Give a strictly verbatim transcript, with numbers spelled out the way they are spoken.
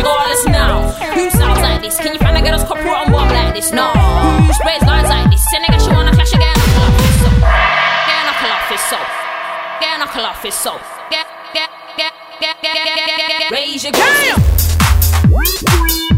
go on this now. Who sounds like this? Can you find a girl's couple on bomb like this? No. Who sprays lines like this? Send a girl she wanna clash again. Get a knuckle off his soul. Get a knuckle off his soul. Get, get, get, get, get, get, get, get, get, get. Raise your game.